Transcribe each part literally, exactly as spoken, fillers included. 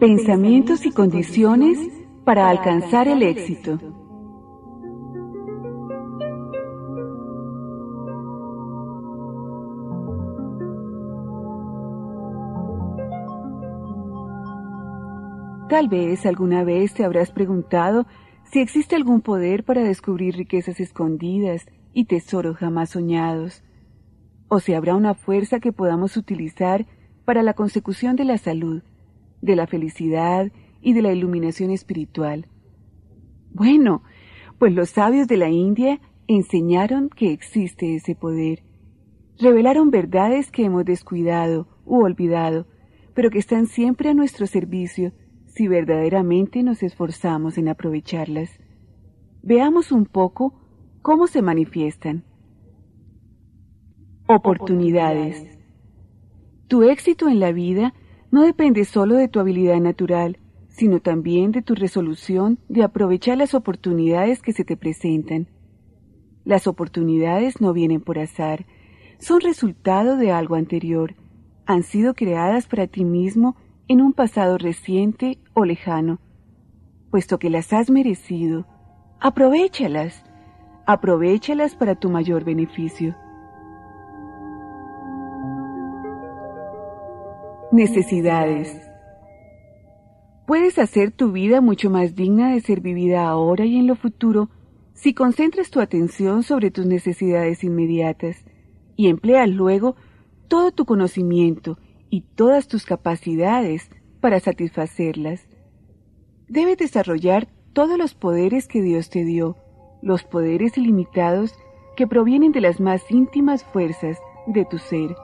Pensamientos y condiciones para alcanzar el éxito. Tal vez alguna vez te habrás preguntado si existe algún poder para descubrir riquezas escondidas y tesoros jamás soñados, o si habrá una fuerza que podamos utilizar para la consecución de la salud, de la felicidad y de la iluminación espiritual. Bueno, pues los sabios de la India enseñaron que existe ese poder. Revelaron verdades que hemos descuidado u olvidado, pero que están siempre a nuestro servicio si verdaderamente nos esforzamos en aprovecharlas. Veamos un poco cómo se manifiestan. Oportunidades. Tu éxito en la vida no depende solo de tu habilidad natural, sino también de tu resolución de aprovechar las oportunidades que se te presentan. Las oportunidades no vienen por azar, son resultado de algo anterior, han sido creadas para ti mismo en un pasado reciente o lejano. Puesto que las has merecido, aprovéchalas, aprovéchalas para tu mayor beneficio. Necesidades. Puedes hacer tu vida mucho más digna de ser vivida ahora y en lo futuro si concentras tu atención sobre tus necesidades inmediatas y empleas luego todo tu conocimiento y todas tus capacidades para satisfacerlas. Debes desarrollar todos los poderes que Dios te dio, los poderes ilimitados que provienen de las más íntimas fuerzas de tu ser.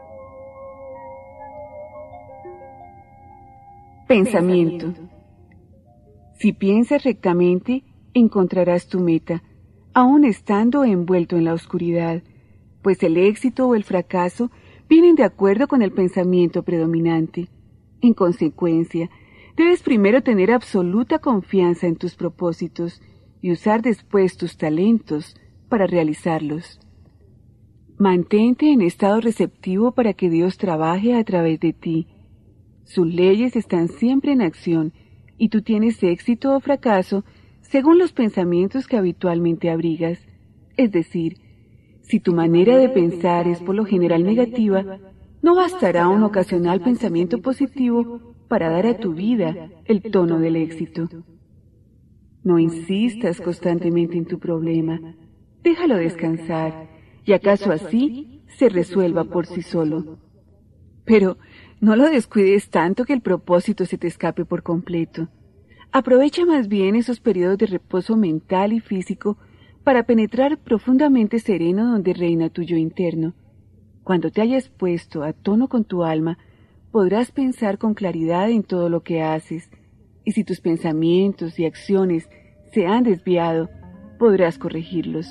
Pensamiento. Si piensas rectamente, encontrarás tu meta, aun estando envuelto en la oscuridad, pues el éxito o el fracaso vienen de acuerdo con el pensamiento predominante. En consecuencia, debes primero tener absoluta confianza en tus propósitos y usar después tus talentos para realizarlos. Mantente en estado receptivo para que Dios trabaje a través de ti. Sus leyes están siempre en acción y tú tienes éxito o fracaso según los pensamientos que habitualmente abrigas. Es decir, si tu manera de pensar es por lo general negativa, no bastará un ocasional pensamiento positivo para dar a tu vida el tono del éxito. No insistas constantemente en tu problema, déjalo descansar y acaso así se resuelva por sí solo. Pero no lo descuides tanto que el propósito se te escape por completo. Aprovecha más bien esos periodos de reposo mental y físico para penetrar profundamente sereno donde reina tu yo interno. Cuando te hayas puesto a tono con tu alma, podrás pensar con claridad en todo lo que haces, y si tus pensamientos y acciones se han desviado, podrás corregirlos.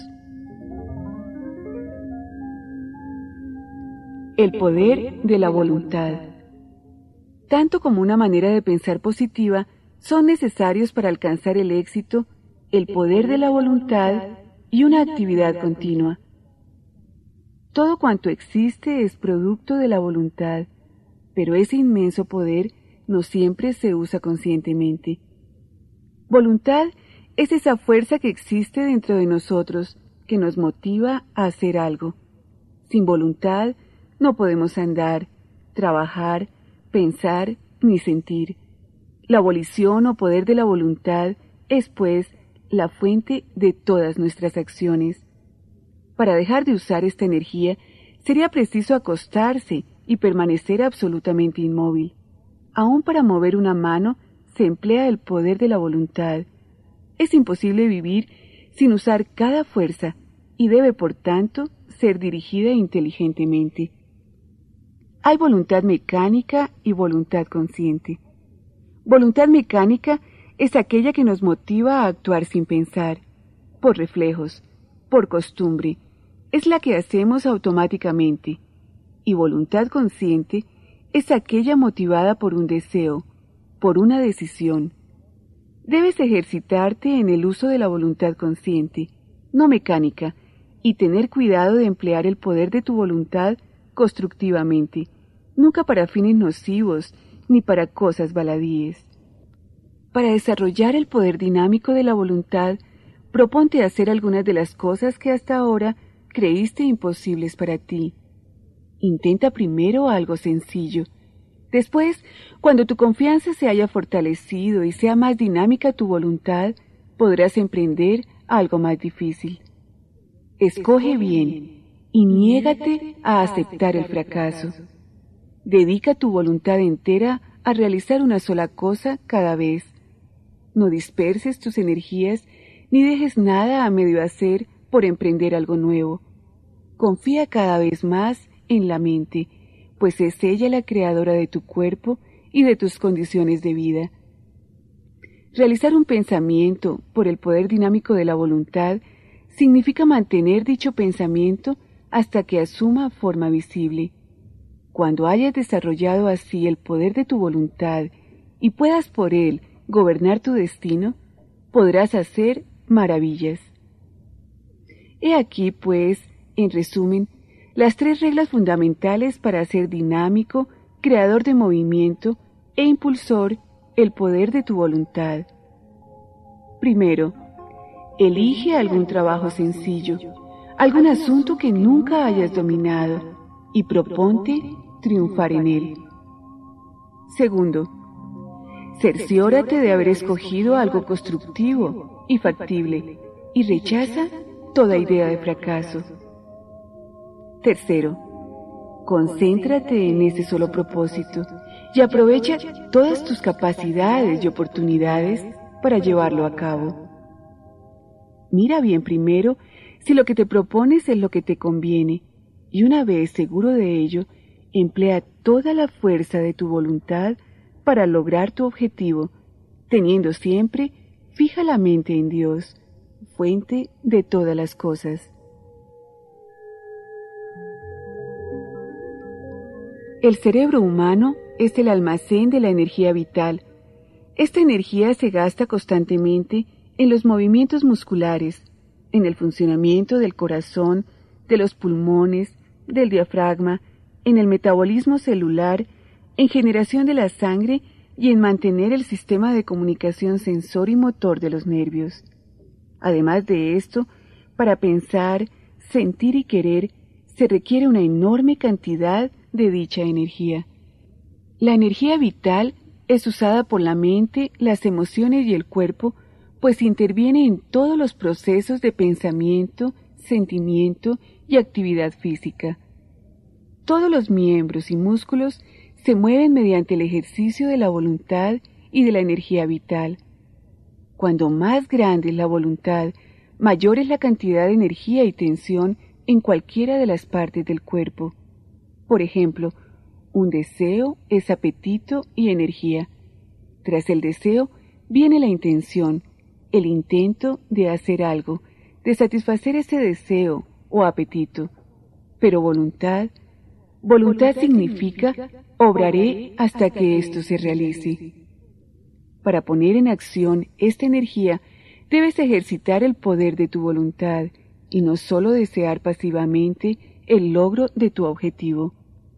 El poder de la voluntad. Tanto como una manera de pensar positiva, son necesarios para alcanzar el éxito el poder de la voluntad y una actividad continua. Todo cuanto existe es producto de la voluntad, pero ese inmenso poder no siempre se usa conscientemente. Voluntad es esa fuerza que existe dentro de nosotros que nos motiva a hacer algo. Sin voluntad no podemos andar, trabajar, pensar ni sentir. La volición o poder de la voluntad es, pues, la fuente de todas nuestras acciones. Para dejar de usar esta energía, sería preciso acostarse y permanecer absolutamente inmóvil. Aún para mover una mano se emplea el poder de la voluntad. Es imposible vivir sin usar cada fuerza y debe, por tanto, ser dirigida inteligentemente. Hay voluntad mecánica y voluntad consciente. Voluntad mecánica es aquella que nos motiva a actuar sin pensar, por reflejos, por costumbre, es la que hacemos automáticamente, y voluntad consciente es aquella motivada por un deseo, por una decisión. Debes ejercitarte en el uso de la voluntad consciente, no mecánica, y tener cuidado de emplear el poder de tu voluntad constructivamente, nunca para fines nocivos ni para cosas baladíes. Para desarrollar el poder dinámico de la voluntad, proponte hacer algunas de las cosas que hasta ahora creíste imposibles para ti. Intenta primero algo sencillo. Después, cuando tu confianza se haya fortalecido y sea más dinámica tu voluntad, podrás emprender algo más difícil. Escoge bien y niégate a aceptar el fracaso. Dedica tu voluntad entera a realizar una sola cosa cada vez. No disperses tus energías ni dejes nada a medio hacer por emprender algo nuevo. Confía cada vez más en la mente, pues es ella la creadora de tu cuerpo y de tus condiciones de vida. Realizar un pensamiento por el poder dinámico de la voluntad significa mantener dicho pensamiento hasta que asuma forma visible. Cuando hayas desarrollado así el poder de tu voluntad y puedas por él gobernar tu destino, podrás hacer maravillas. He aquí, pues, en resumen, las tres reglas fundamentales para ser dinámico, creador de movimiento e impulsor el poder de tu voluntad. Primero, elige algún trabajo sencillo, algún asunto que nunca hayas dominado y proponte triunfar en él. Segundo, cerciórate de haber escogido algo constructivo y factible y rechaza toda idea de fracaso. Tercero, concéntrate en ese solo propósito y aprovecha todas tus capacidades y oportunidades para llevarlo a cabo. Mira bien primero si lo que te propones es lo que te conviene y una vez seguro de ello, emplea toda la fuerza de tu voluntad para lograr tu objetivo, teniendo siempre fija la mente en Dios, fuente de todas las cosas. El cerebro humano es el almacén de la energía vital. Esta energía se gasta constantemente en los movimientos musculares, en el funcionamiento del corazón, de los pulmones, del diafragma, en el metabolismo celular, en generación de la sangre y en mantener el sistema de comunicación sensor y motor de los nervios. Además de esto, para pensar, sentir y querer, se requiere una enorme cantidad de dicha energía. La energía vital es usada por la mente, las emociones y el cuerpo, pues interviene en todos los procesos de pensamiento, sentimiento y actividad física. Todos los miembros y músculos se mueven mediante el ejercicio de la voluntad y de la energía vital. Cuando más grande es la voluntad, mayor es la cantidad de energía y tensión en cualquiera de las partes del cuerpo. Por ejemplo, un deseo es apetito y energía. Tras el deseo viene la intención, el intento de hacer algo, de satisfacer ese deseo o apetito. Pero voluntad, voluntad significa obraré hasta que esto se realice. Para poner en acción esta energía, debes ejercitar el poder de tu voluntad y no solo desear pasivamente el logro de tu objetivo.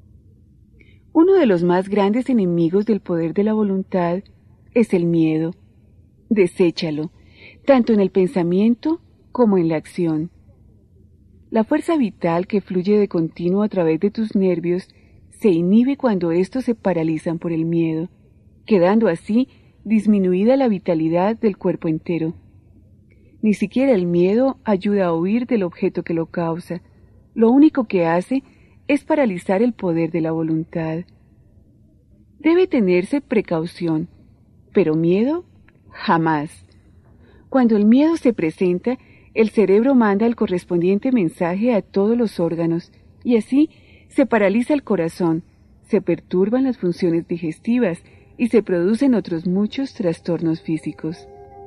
Uno de los más grandes enemigos del poder de la voluntad es el miedo. Deséchalo, tanto en el pensamiento como en la acción. La fuerza vital que fluye de continuo a través de tus nervios se inhibe cuando estos se paralizan por el miedo, quedando así disminuida la vitalidad del cuerpo entero. Ni siquiera el miedo ayuda a huir del objeto que lo causa. Lo único que hace es paralizar el poder de la voluntad. Debe tenerse precaución, pero miedo jamás. Cuando el miedo se presenta, el cerebro manda el correspondiente mensaje a todos los órganos y así se paraliza el corazón, se perturban las funciones digestivas y se producen otros muchos trastornos físicos.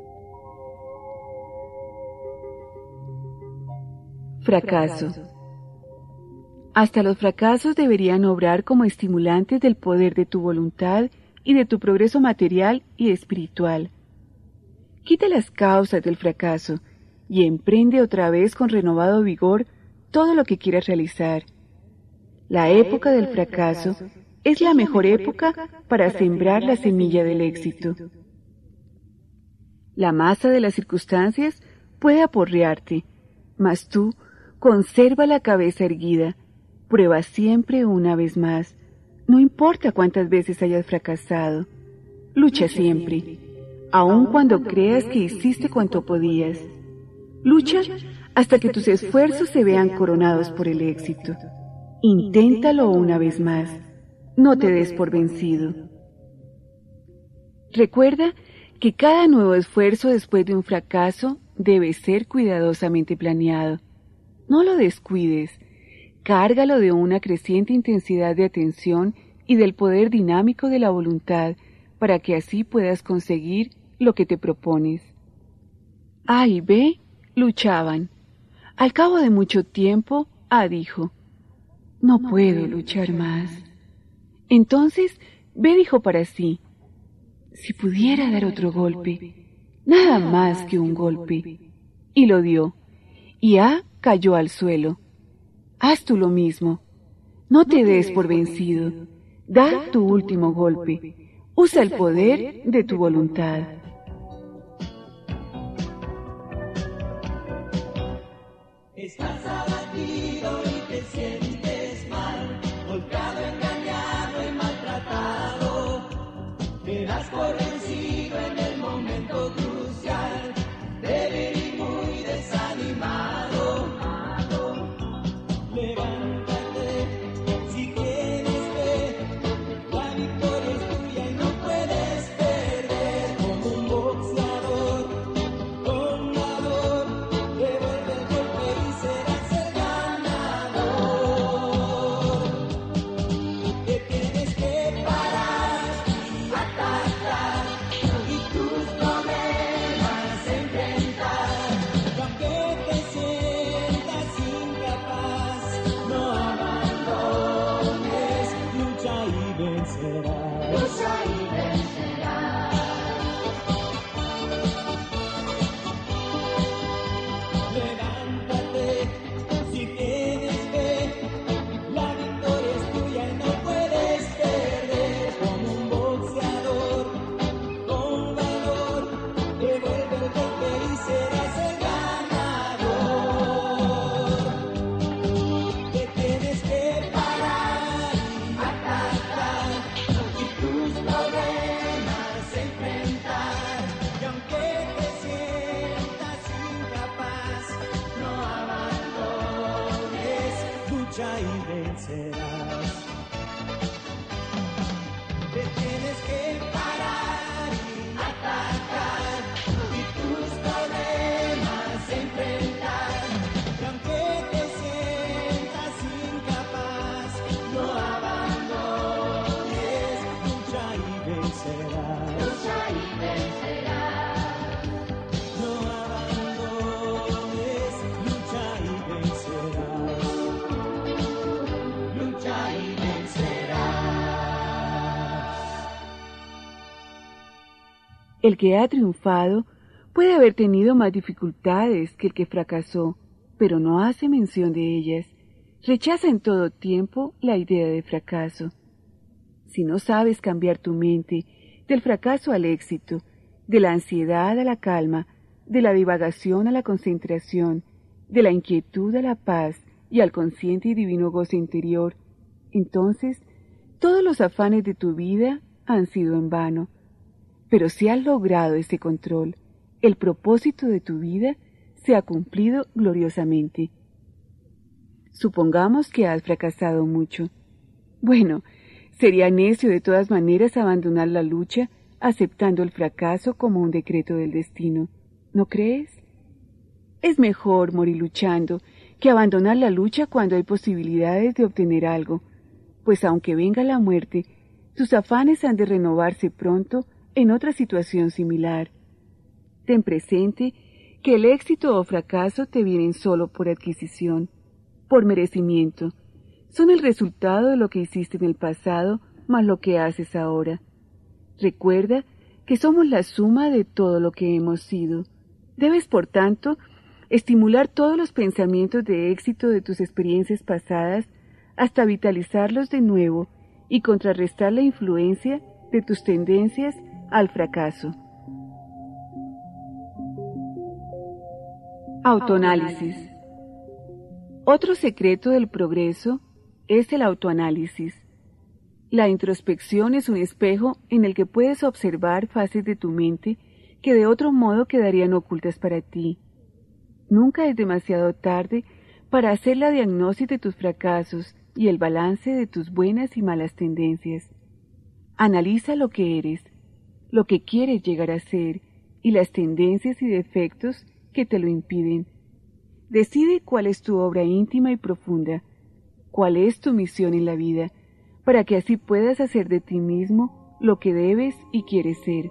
Fracaso. Hasta los fracasos deberían obrar como estimulantes del poder de tu voluntad y de tu progreso material y espiritual. Quita las causas del fracaso y emprende otra vez con renovado vigor todo lo que quieras realizar. La época del fracaso es la mejor época para sembrar la semilla del éxito. La masa de las circunstancias puede aporrearte, mas tú conserva la cabeza erguida, prueba siempre una vez más, no importa cuántas veces hayas fracasado, lucha siempre, aun cuando creas que hiciste cuanto podías. Lucha hasta que tus esfuerzos se vean coronados por el éxito. Inténtalo una vez más, no te des por vencido. Recuerda que cada nuevo esfuerzo después de un fracaso debe ser cuidadosamente planeado. No lo descuides, cárgalo de una creciente intensidad de atención y del poder dinámico de la voluntad para que así puedas conseguir lo que te propones. A y B luchaban. Al cabo de mucho tiempo, A dijo, no puedo luchar más. Entonces B dijo para sí, si pudiera dar otro golpe, nada más que un golpe. Y lo dio, y A cayó al suelo. Haz tú lo mismo. No te des por vencido. Da tu último golpe. Usa el poder de tu voluntad. Estás abatido y te sientes mal, golpeado, engañado y maltratado. Te das por vencido en el momento crucial, débil y muy desanimado. Levántate, si quieres ver, la victoria es tuya y no puedes perder. Como un boxeador, con valor, devuelve el golpe y serás el ganador. Te tienes que parar y atacar y tus problemas enfrentar. Y aunque te sientas incapaz, no abandones, lucha y vencerás. Lucha y vencerás. Levántate, si tienes fe, la victoria es tuya y no puedes perder. Como un boxeador, con valor, devuelve el golpe y serás el ganador. Te tienes que parar y atacar y tus problemas enfrentar. Y aunque te sientas incapaz, no abandones, lucha y vencerás. Te tienes que parar y atacar y tus problemas enfrentar. Y aunque te sientas incapaz, no abandones, lucha y vencerás. Lucha y vencerás. No abandones, lucha y vencerás. Lucha y vencerás. El que ha triunfado puede haber tenido más dificultades que el que fracasó, pero no hace mención de ellas. Rechaza en todo tiempo la idea de fracaso. Si no sabes cambiar tu mente del fracaso al éxito, de la ansiedad a la calma, de la divagación a la concentración, de la inquietud a la paz y al consciente y divino gozo interior, entonces todos los afanes de tu vida han sido en vano. Pero si has logrado ese control, el propósito de tu vida se ha cumplido gloriosamente. Supongamos que has fracasado mucho. Bueno, sería necio de todas maneras abandonar la lucha aceptando el fracaso como un decreto del destino, ¿no crees? Es mejor morir luchando que abandonar la lucha cuando hay posibilidades de obtener algo, pues aunque venga la muerte, tus afanes han de renovarse pronto en otra situación similar. Ten presente que el éxito o fracaso te vienen solo por adquisición, por merecimiento. Son el resultado de lo que hiciste en el pasado más lo que haces ahora. Recuerda que somos la suma de todo lo que hemos sido. Debes, por tanto, estimular todos los pensamientos de éxito de tus experiencias pasadas hasta vitalizarlos de nuevo y contrarrestar la influencia de tus tendencias al fracaso. Autoanálisis. Otro secreto del progreso es el autoanálisis. La introspección es un espejo en el que puedes observar fases de tu mente que de otro modo quedarían ocultas para ti. Nunca es demasiado tarde para hacer la diagnosis de tus fracasos y el balance de tus buenas y malas tendencias. Analiza lo que eres, lo que quieres llegar a ser y las tendencias y defectos que te lo impiden. Decide cuál es tu obra íntima y profunda, cuál es tu misión en la vida, para que así puedas hacer de ti mismo lo que debes y quieres ser.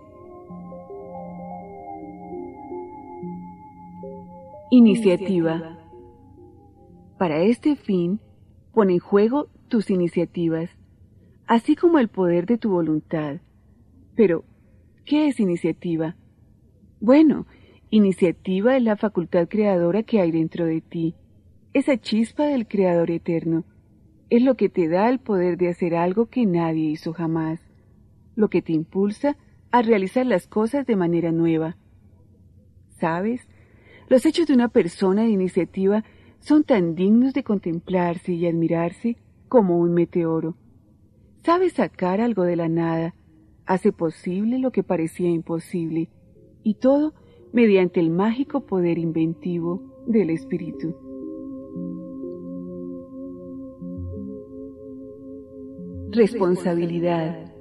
Iniciativa. Para este fin, pon en juego tus iniciativas, así como el poder de tu voluntad. Pero, ¿qué es iniciativa? Bueno, iniciativa es la facultad creadora que hay dentro de ti, esa chispa del Creador eterno. Es lo que te da el poder de hacer algo que nadie hizo jamás, lo que te impulsa a realizar las cosas de manera nueva. ¿Sabes? Los hechos de una persona de iniciativa son tan dignos de contemplarse y admirarse como un meteoro. Sabe sacar algo de la nada, hace posible lo que parecía imposible, y todo mediante el mágico poder inventivo del espíritu. Responsabilidad.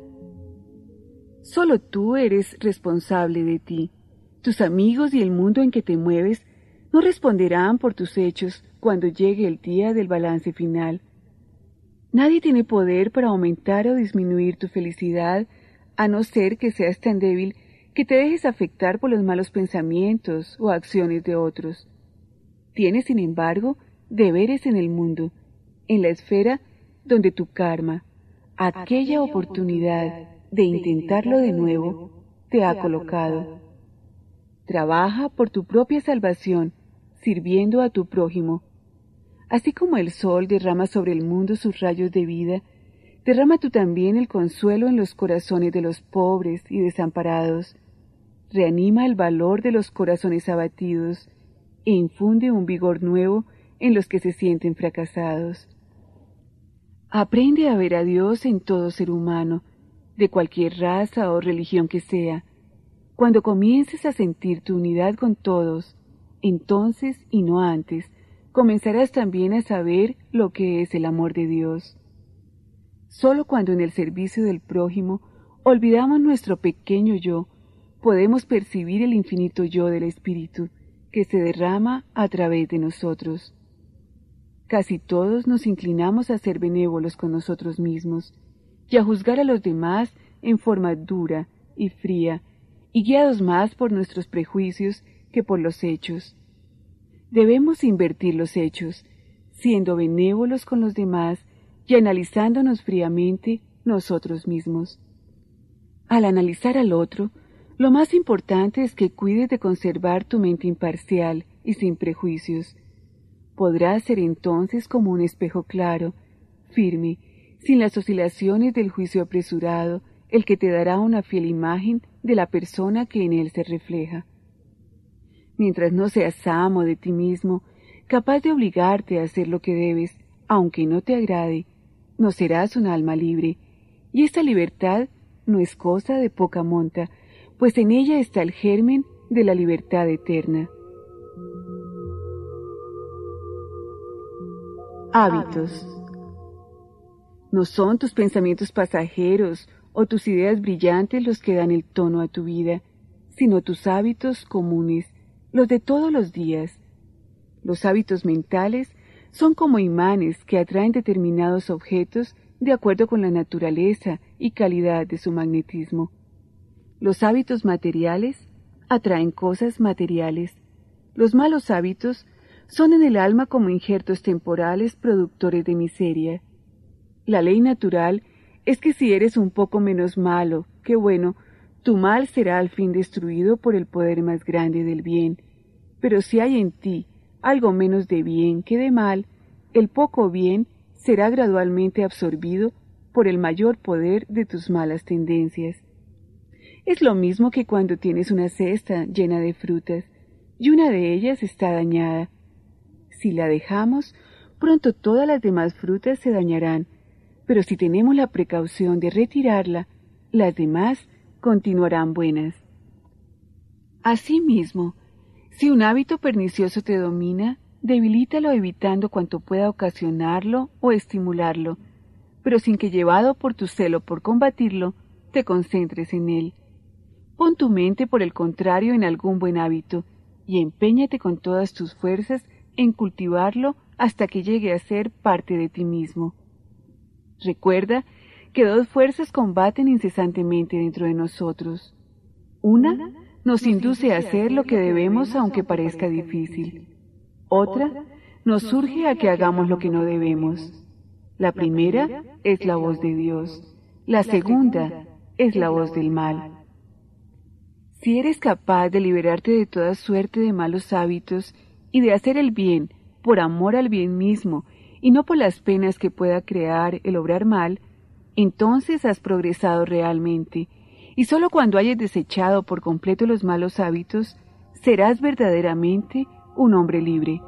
Solo tú eres responsable de ti. Tus amigos y el mundo en que te mueves no responderán por tus hechos cuando llegue el día del balance final. Nadie tiene poder para aumentar o disminuir tu felicidad, a no ser que seas tan débil que te dejes afectar por los malos pensamientos o acciones de otros. Tienes, sin embargo, deberes en el mundo, en la esfera donde tu karma, aquella oportunidad de intentarlo de nuevo, te ha colocado. Trabaja por tu propia salvación, sirviendo a tu prójimo. Así como el sol derrama sobre el mundo sus rayos de vida, derrama tú también el consuelo en los corazones de los pobres y desamparados. Reanima el valor de los corazones abatidos e infunde un vigor nuevo en los que se sienten fracasados. Aprende a ver a Dios en todo ser humano, de cualquier raza o religión que sea. Cuando comiences a sentir tu unidad con todos, entonces y no antes, comenzarás también a saber lo que es el amor de Dios. Solo cuando en el servicio del prójimo olvidamos nuestro pequeño yo, podemos percibir el infinito yo del Espíritu que se derrama a través de nosotros. Casi todos nos inclinamos a ser benévolos con nosotros mismos y a juzgar a los demás en forma dura y fría, y guiados más por nuestros prejuicios que por los hechos. Debemos invertir los hechos, siendo benévolos con los demás y analizándonos fríamente nosotros mismos. Al analizar al otro, lo más importante es que cuides de conservar tu mente imparcial y sin prejuicios. Podrás ser entonces como un espejo claro, firme, sin las oscilaciones del juicio apresurado, el que te dará una fiel imagen de la persona que en él se refleja. Mientras no seas amo de ti mismo, capaz de obligarte a hacer lo que debes, aunque no te agrade, no serás un alma libre, y esta libertad no es cosa de poca monta, pues en ella está el germen de la libertad eterna. Hábitos. No son tus pensamientos pasajeros o tus ideas brillantes los que dan el tono a tu vida, sino tus hábitos comunes, los de todos los días. Los hábitos mentales son como imanes que atraen determinados objetos de acuerdo con la naturaleza y calidad de su magnetismo. Los hábitos materiales atraen cosas materiales. Los malos hábitos son en el alma como injertos temporales productores de miseria. La ley natural es que si eres un poco menos malo que bueno, tu mal será al fin destruido por el poder más grande del bien. Pero si hay en ti algo menos de bien que de mal, el poco bien será gradualmente absorbido por el mayor poder de tus malas tendencias. Es lo mismo que cuando tienes una cesta llena de frutas y una de ellas está dañada. Si la dejamos, pronto todas las demás frutas se dañarán, pero si tenemos la precaución de retirarla, las demás continuarán buenas. Asimismo, si un hábito pernicioso te domina, debilítalo evitando cuanto pueda ocasionarlo o estimularlo, pero sin que llevado por tu celo por combatirlo, te concentres en él. Pon tu mente, por el contrario, en algún buen hábito, y empeñate con todas tus fuerzas en cultivarlo hasta que llegue a ser parte de ti mismo. Recuerda que dos fuerzas combaten incesantemente dentro de nosotros. Una nos induce a hacer lo que debemos aunque parezca difícil. Otra nos surge a que hagamos lo que no debemos. La primera es la voz de Dios. La segunda es la voz del mal. Si eres capaz de liberarte de toda suerte de malos hábitos y de hacer el bien por amor al bien mismo y no por las penas que pueda crear el obrar mal, entonces has progresado realmente, y sólo cuando hayas desechado por completo los malos hábitos, serás verdaderamente un hombre libre.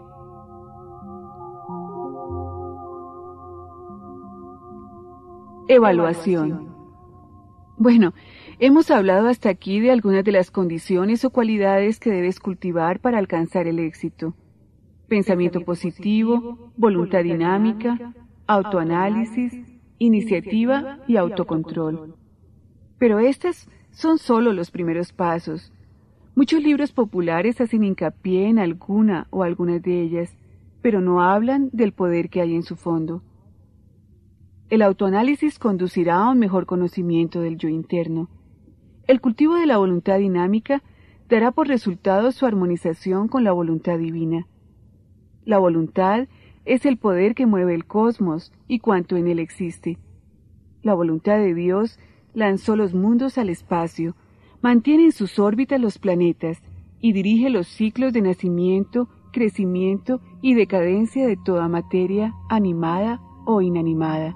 Evaluación. Bueno, hemos hablado hasta aquí de algunas de las condiciones o cualidades que debes cultivar para alcanzar el éxito. Pensamiento positivo, voluntad dinámica, autoanálisis, iniciativa y autocontrol. Pero estos son solo los primeros pasos. Muchos libros populares hacen hincapié en alguna o algunas de ellas, pero no hablan del poder que hay en su fondo. El autoanálisis conducirá a un mejor conocimiento del yo interno. El cultivo de la voluntad dinámica dará por resultado su armonización con la voluntad divina. La voluntad es el poder que mueve el cosmos y cuanto en él existe. La voluntad de Dios lanzó los mundos al espacio, mantiene en sus órbitas los planetas y dirige los ciclos de nacimiento, crecimiento y decadencia de toda materia animada o inanimada.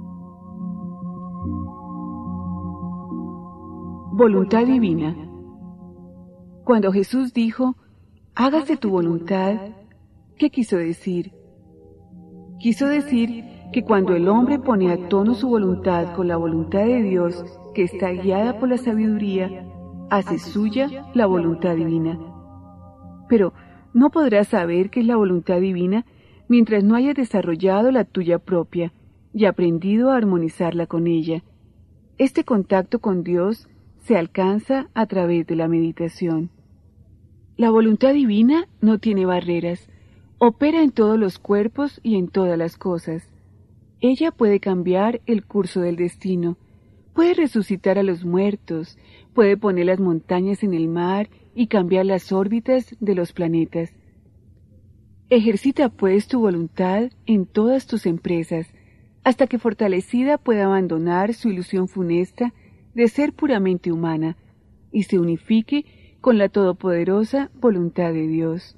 Voluntad divina. Cuando Jesús dijo, hágase tu voluntad, ¿qué quiso decir? Quiso decir que cuando el hombre pone a tono su voluntad con la voluntad de Dios, que está guiada por la sabiduría, hace suya la voluntad divina. Pero no podrás saber qué es la voluntad divina mientras no hayas desarrollado la tuya propia y aprendido a armonizarla con ella. Este contacto con Dios se alcanza a través de la meditación. La voluntad divina no tiene barreras, opera en todos los cuerpos y en todas las cosas. Ella puede cambiar el curso del destino, puede resucitar a los muertos, puede poner las montañas en el mar y cambiar las órbitas de los planetas. Ejercita pues tu voluntad en todas tus empresas, hasta que fortalecida pueda abandonar su ilusión funesta de ser puramente humana y se unifique con la todopoderosa voluntad de Dios.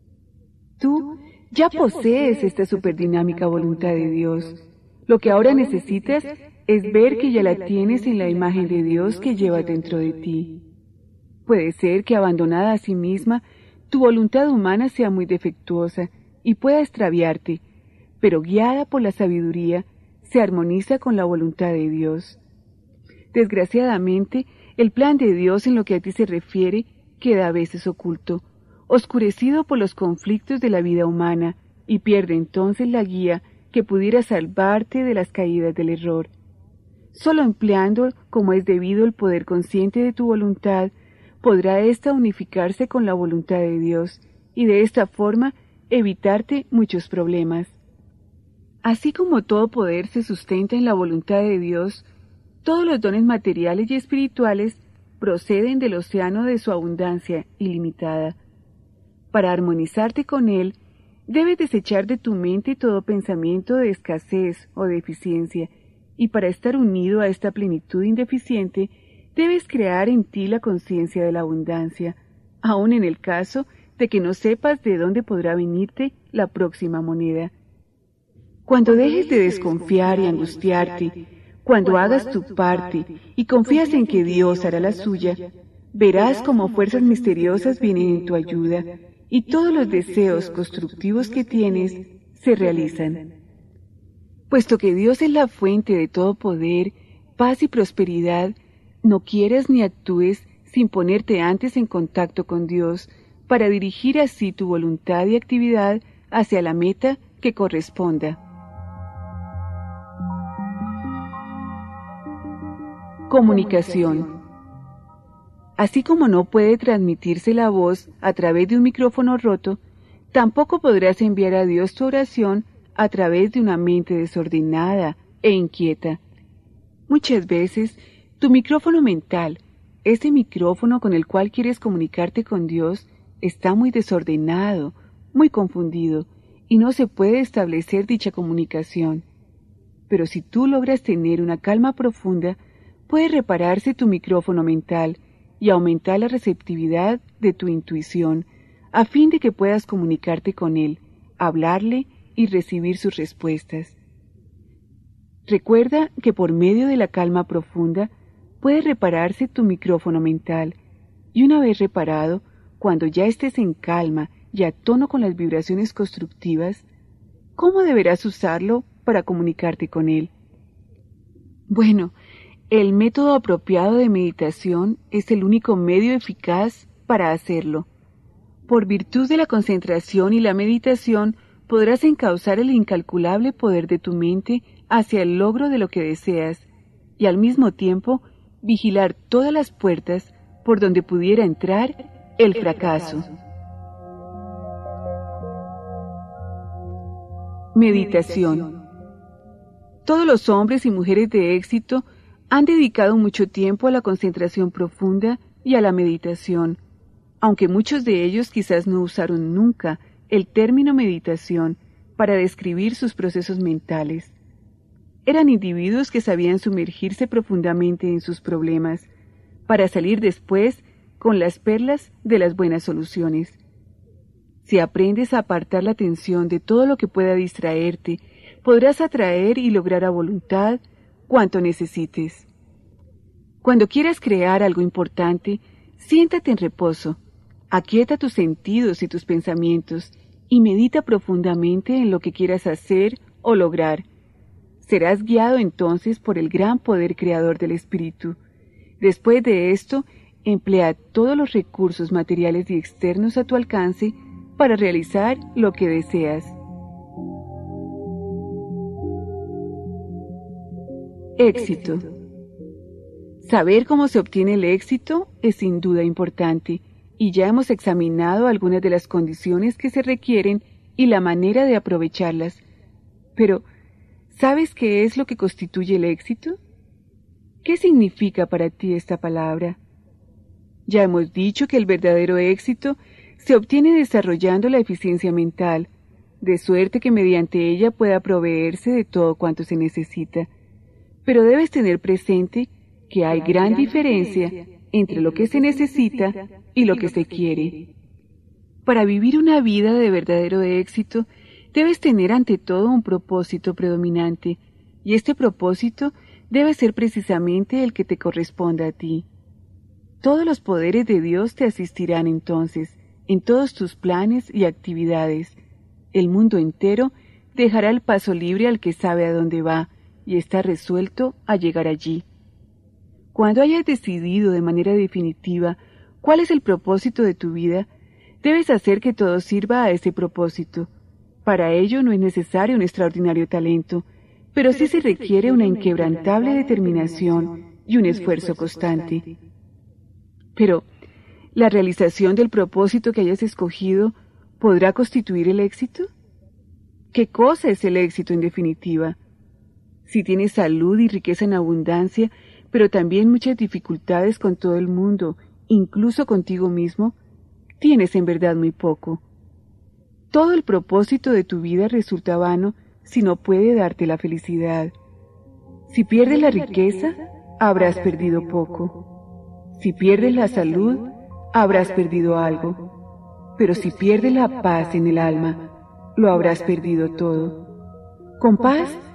Tú ya posees esta superdinámica voluntad de Dios. Lo que ahora necesitas es ver que ya la tienes en la imagen de Dios que llevas dentro de ti. Puede ser que abandonada a sí misma, tu voluntad humana sea muy defectuosa y pueda extraviarte, pero guiada por la sabiduría, se armoniza con la voluntad de Dios. Desgraciadamente, el plan de Dios en lo que a ti se refiere queda a veces oculto, oscurecido por los conflictos de la vida humana, y pierde entonces la guía que pudiera salvarte de las caídas del error. Solo empleando como es debido el poder consciente de tu voluntad, podrá ésta unificarse con la voluntad de Dios, y de esta forma evitarte muchos problemas. Así como todo poder se sustenta en la voluntad de Dios, todos los dones materiales y espirituales proceden del océano de su abundancia ilimitada. Para armonizarte con él, debes desechar de tu mente todo pensamiento de escasez o deficiencia, y para estar unido a esta plenitud indeficiente, debes crear en ti la conciencia de la abundancia, aun en el caso de que no sepas de dónde podrá venirte la próxima moneda. Cuando dejes de desconfiar y angustiarte Cuando hagas tu parte y confías en que Dios hará la suya, verás cómo fuerzas misteriosas vienen en tu ayuda y todos los deseos constructivos que tienes se realizan. Puesto que Dios es la fuente de todo poder, paz y prosperidad, no quieras ni actúes sin ponerte antes en contacto con Dios para dirigir así tu voluntad y actividad hacia la meta que corresponda. Comunicación. Así como no puede transmitirse la voz a través de un micrófono roto, tampoco podrás enviar a Dios tu oración a través de una mente desordenada e inquieta. Muchas veces, tu micrófono mental, ese micrófono con el cual quieres comunicarte con Dios, está muy desordenado, muy confundido, y no se puede establecer dicha comunicación. Pero si tú logras tener una calma profunda, puede repararse tu micrófono mental y aumentar la receptividad de tu intuición, a fin de que puedas comunicarte con Él, hablarle y recibir sus respuestas. Recuerda que por medio de la calma profunda puede repararse tu micrófono mental, y una vez reparado, cuando ya estés en calma y a tono con las vibraciones constructivas, ¿cómo deberás usarlo para comunicarte con Él? Bueno, el método apropiado de meditación es el único medio eficaz para hacerlo. Por virtud de la concentración y la meditación, podrás encauzar el incalculable poder de tu mente hacia el logro de lo que deseas, y al mismo tiempo vigilar todas las puertas por donde pudiera entrar el fracaso. Meditación. Todos los hombres y mujeres de éxito han dedicado mucho tiempo a la concentración profunda y a la meditación, aunque muchos de ellos quizás no usaron nunca el término meditación para describir sus procesos mentales. Eran individuos que sabían sumergirse profundamente en sus problemas, para salir después con las perlas de las buenas soluciones. Si aprendes a apartar la atención de todo lo que pueda distraerte, podrás atraer y lograr a voluntad cuanto necesites. Cuando quieras crear algo importante, siéntate en reposo, aquieta tus sentidos y tus pensamientos y medita profundamente en lo que quieras hacer o lograr. Serás guiado entonces por el gran poder creador del espíritu. Después de esto, emplea todos los recursos materiales y externos a tu alcance para realizar lo que deseas. Éxito. Saber cómo se obtiene el éxito es sin duda importante, y ya hemos examinado algunas de las condiciones que se requieren y la manera de aprovecharlas. Pero, ¿sabes qué es lo que constituye el éxito? ¿Qué significa para ti esta palabra? Ya hemos dicho que el verdadero éxito se obtiene desarrollando la eficiencia mental, de suerte que mediante ella pueda proveerse de todo cuanto se necesita. Pero debes tener presente que hay gran diferencia entre lo que se necesita y lo que se quiere. Para vivir una vida de verdadero éxito, debes tener ante todo un propósito predominante, y este propósito debe ser precisamente el que te corresponda a ti. Todos los poderes de Dios te asistirán entonces, en todos tus planes y actividades. El mundo entero dejará el paso libre al que sabe a dónde va, y está resuelto a llegar allí. Cuando hayas decidido de manera definitiva cuál es el propósito de tu vida, debes hacer que todo sirva a ese propósito. Para ello no es necesario un extraordinario talento, pero sí se requiere una inquebrantable determinación y un esfuerzo constante. Pero, ¿la realización del propósito que hayas escogido podrá constituir el éxito? ¿Qué cosa es el éxito en definitiva? Si tienes salud y riqueza en abundancia, pero también muchas dificultades con todo el mundo, incluso contigo mismo, tienes en verdad muy poco. Todo el propósito de tu vida resulta vano si no puede darte la felicidad. Si pierdes la riqueza, habrás perdido poco. Si pierdes la salud, habrás perdido algo. Pero si pierdes la paz en el alma, lo habrás perdido todo. Con paz,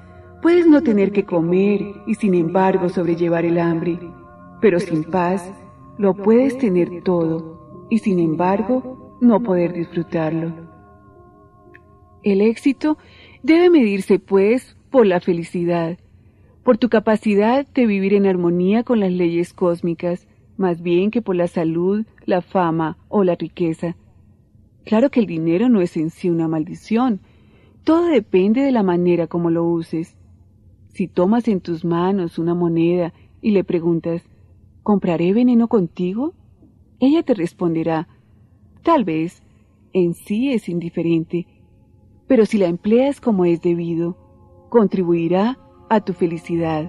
Puedes no tener que comer y sin embargo sobrellevar el hambre, pero sin paz lo puedes tener todo y sin embargo no poder disfrutarlo. El éxito debe medirse, pues, por la felicidad, por tu capacidad de vivir en armonía con las leyes cósmicas, más bien que por la salud, la fama o la riqueza. Claro que el dinero no es en sí una maldición, todo depende de la manera como lo uses. Si tomas en tus manos una moneda y le preguntas, ¿compraré veneno contigo?, ella te responderá, tal vez, en sí es indiferente, pero si la empleas como es debido, contribuirá a tu felicidad.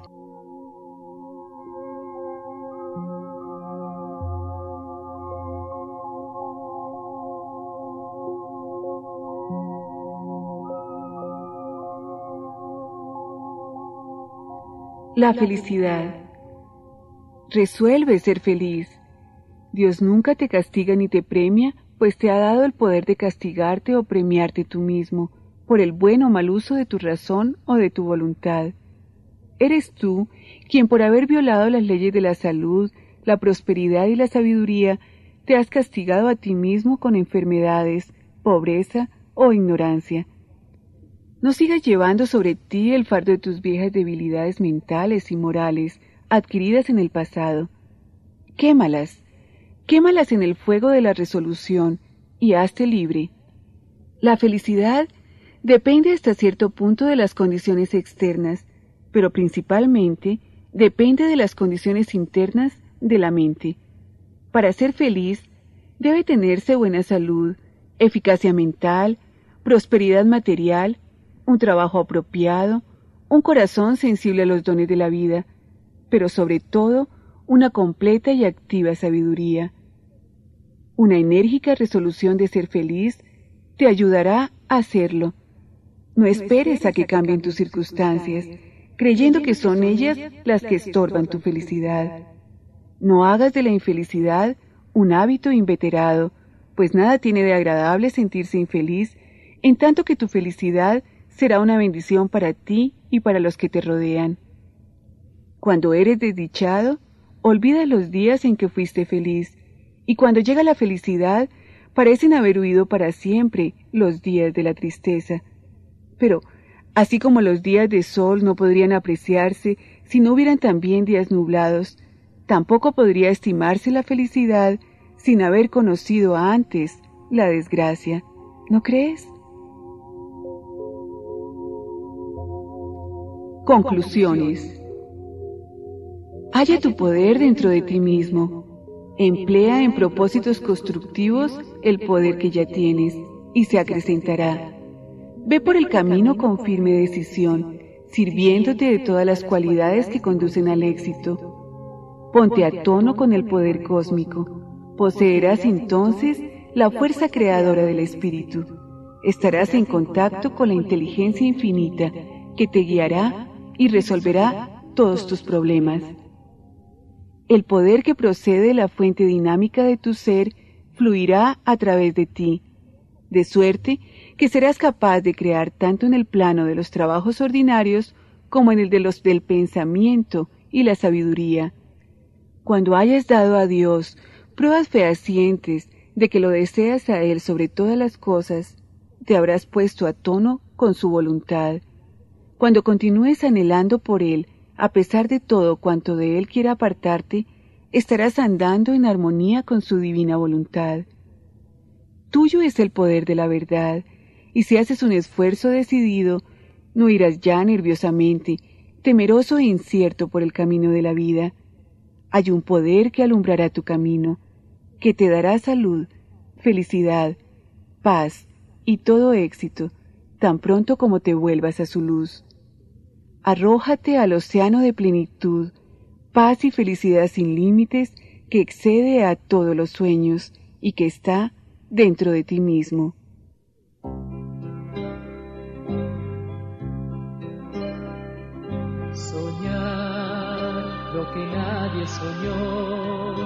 La felicidad. Resuelve ser feliz. Dios nunca te castiga ni te premia, pues te ha dado el poder de castigarte o premiarte tú mismo por el buen o mal uso de tu razón o de tu voluntad. Eres tú quien, por haber violado las leyes de la salud, la prosperidad y la sabiduría, te has castigado a ti mismo con enfermedades, pobreza o ignorancia. No sigas llevando sobre ti el fardo de tus viejas debilidades mentales y morales adquiridas en el pasado. Quémalas, quémalas en el fuego de la resolución y hazte libre. La felicidad depende hasta cierto punto de las condiciones externas, pero principalmente depende de las condiciones internas de la mente. Para ser feliz, debe tenerse buena salud, eficacia mental, prosperidad material, un trabajo apropiado, un corazón sensible a los dones de la vida, pero sobre todo una completa y activa sabiduría. Una enérgica resolución de ser feliz te ayudará a hacerlo. No esperes a que cambien tus circunstancias, creyendo que son ellas las que estorban tu felicidad. No hagas de la infelicidad un hábito inveterado, pues nada tiene de agradable sentirse infeliz, en tanto que tu felicidad será una bendición para ti y para los que te rodean. Cuando eres desdichado, olvida los días en que fuiste feliz, y cuando llega la felicidad, parecen haber huido para siempre los días de la tristeza. Pero, así como los días de sol no podrían apreciarse si no hubieran también días nublados, tampoco podría estimarse la felicidad sin haber conocido antes la desgracia. ¿No crees? Conclusiones. Halla tu poder dentro de ti mismo. Emplea en propósitos constructivos el poder que ya tienes y se acrecentará. Ve por el camino con firme decisión, sirviéndote de todas las cualidades que conducen al éxito. Ponte a tono con el poder cósmico. Poseerás entonces la fuerza creadora del espíritu. Estarás en contacto con la inteligencia infinita que te guiará y resolverá todos tus problemas. El poder que procede de la fuente dinámica de tu ser fluirá a través de ti, de suerte que serás capaz de crear tanto en el plano de los trabajos ordinarios como en el de los del pensamiento y la sabiduría. Cuando hayas dado a Dios pruebas fehacientes de que lo deseas a Él sobre todas las cosas, te habrás puesto a tono con su voluntad. Cuando continúes anhelando por Él, a pesar de todo cuanto de Él quiera apartarte, estarás andando en armonía con su divina voluntad. Tuyo es el poder de la verdad, y si haces un esfuerzo decidido, no irás ya nerviosamente, temeroso e incierto por el camino de la vida. Hay un poder que alumbrará tu camino, que te dará salud, felicidad, paz y todo éxito, tan pronto como te vuelvas a su luz. Arrójate al océano de plenitud, paz y felicidad sin límites que excede a todos los sueños y que está dentro de ti mismo. Soñar lo que nadie soñó,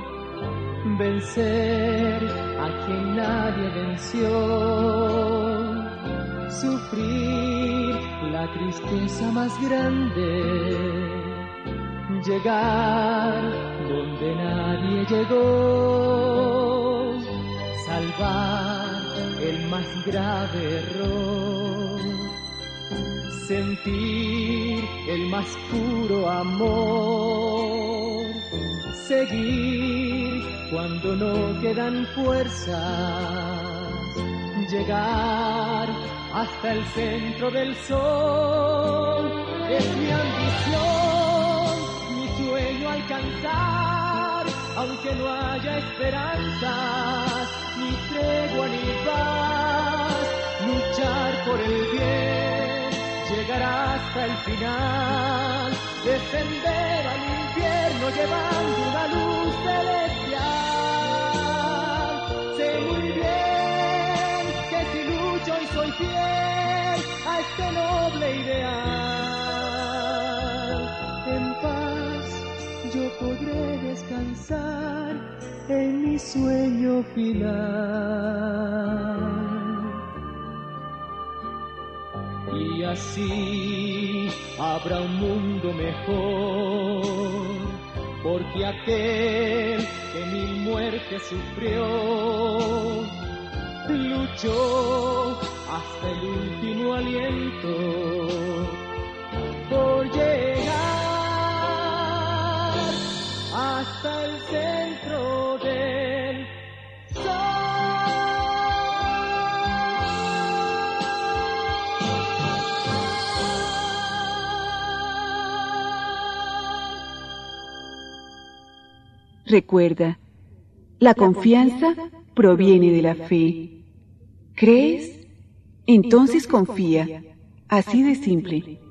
vencer a quien nadie venció, sufrir la tristeza más grande, llegar donde nadie llegó, salvar el más grave error, sentir el más puro amor, seguir cuando no quedan fuerzas, llegar hasta el centro del sol. Es mi ambición, mi sueño alcanzar, aunque no haya esperanzas, ni tregua ni paz, luchar por el bien, llegar hasta el final, descender al infierno llevando una luz celestial. Sé muy bien que si lucho y soy fiel a este noble ideal, en paz yo podré descansar en mi sueño final. Y así habrá un mundo mejor, porque aquel que mil muertes sufrió, luchó hasta el último aliento por llegar hasta el centro del Recuerda, la confianza proviene de la fe. ¿Crees? Entonces confía. Así de simple.